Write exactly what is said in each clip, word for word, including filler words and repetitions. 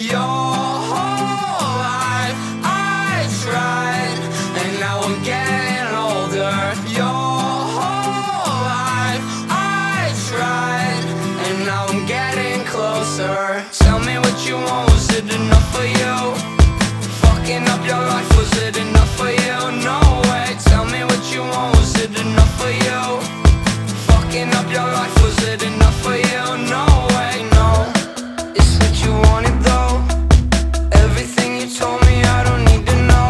Your whole life I tried, and now I'm getting older. Your whole life I tried, and now I'm getting closer. Tell me what you want, was it enough for you? Fucking up your life, was it enough for you? No way. Tell me what you want, was it enough for you? Fucking up your life, was it enough for you? No way, no. It's what you wanted though. Everything you told me I don't need to know.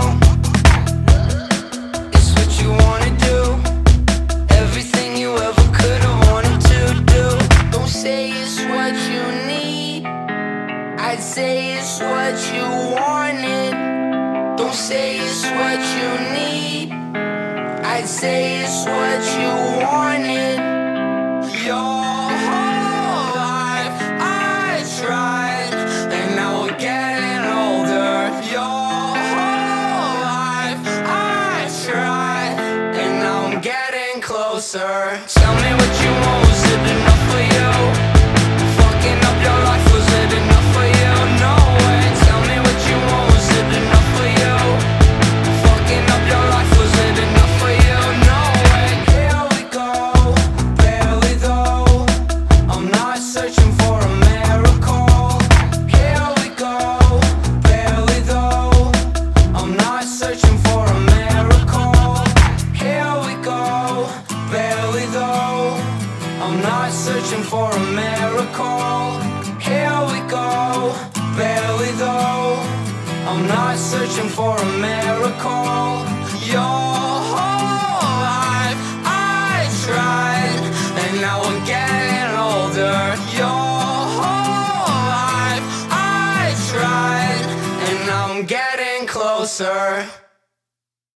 It's what you wanna do. Everything you ever could've wanted to do. Don't say it's what you need, I'd say it's what you wanted. Don't say it's what you need, I'd say it's what you wanted. Your whole life I tried, and now we're getting older. Your whole life I tried, and now I'm getting closer. Tell me what you want, was it enough for you? Fucking up your life, was it enough for you? No way. Tell me what you want, was it enough for you? Fucking up your life, was it enough for you? No way. Here we go, barely though. I'm not searching for a miracle. Here we go, barely though. I'm not searching for a miracle. Here we go, barely though. I'm not searching for a miracle. Here we go, barely though. I'm not searching for a miracle. Your whole life I tried, and now I'm getting older. Your whole life I tried, and now I'm getting closer.